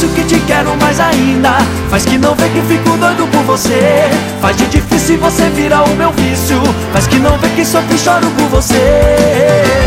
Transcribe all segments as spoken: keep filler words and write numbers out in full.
difícil que te quero mais ainda. Faz que não vê que fico doido por você. Faz de difícil você virar o meu vício. Faz que não vê que sofro e choro por você.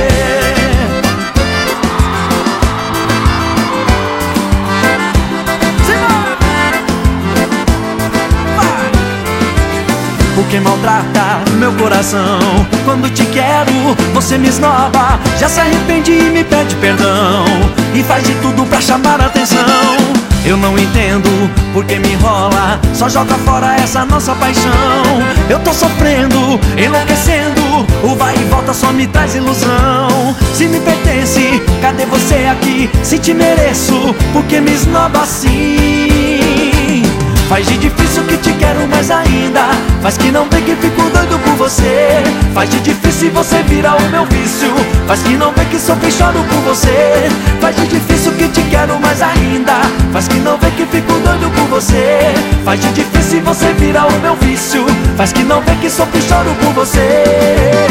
Porque maltrata meu coração. Quando te quero, você me esnoba. Já se arrepende e me pede perdão. E faz de tudo pra chamar a atenção. Eu não entendo porque me enrola. Só joga fora essa nossa paixão. Eu tô sofrendo, enlouquecendo. O vai e volta só me traz ilusão. Se me pertence, cadê você aqui? Se te mereço, porque me esnoba assim? Faz de difícil que te quero mais ainda. Faz que não vê que fico doido por você. Faz de difícil você virar o meu vício. Faz que não vê que sofro e choro por você. Faz de difícil que te quero mais ainda. Faz que não vê que fico doido por você. Faz de difícil você virar o meu vício. Faz que não vê que sofro e choro por você.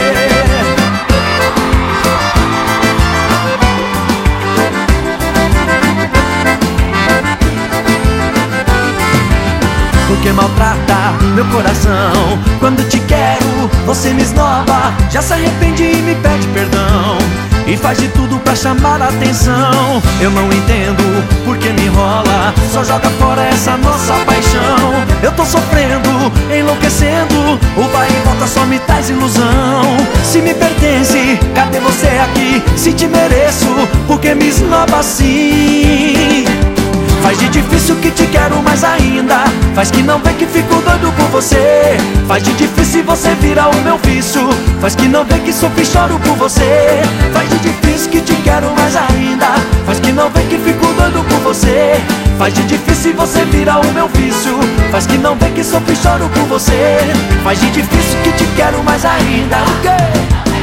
Porque maltrata meu coração. Quando te quero, você me esnoba. Já se arrepende e me pede perdão. E faz de tudo pra chamar a atenção. Eu não entendo porque me enrola. Só joga fora essa nossa paixão. Eu tô sofrendo, enlouquecendo. O vai e volta só me traz ilusão. Se me pertence, cadê você aqui? Se te mereço, porque me esnoba assim? Faz de difícil que te quero mais ainda. Faz que não vê que fico doido por você. Faz de difícil você virar o meu vício. Faz que não vê que sofro e choro por você. Faz de difícil que te quero mais ainda. Faz que não vê que fico doido por você. Faz de difícil você virar o meu vício. Faz que não vê que sofro e choro por você. Faz de difícil que te quero mais ainda. O quê?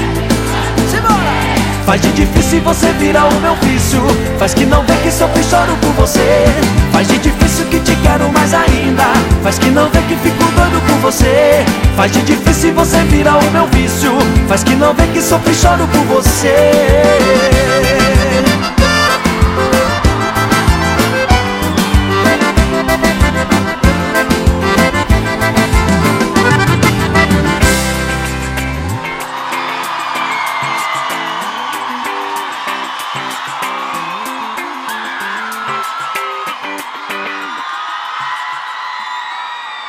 Faz de difícil você virar o meu vício. Faz que não vê que sofro e choro por você. Faz de difícil que te quero mais ainda. Faz que não vê que fico doido por você. Faz de difícil você virar o meu vício. Faz que não vê que sofro e choro por você.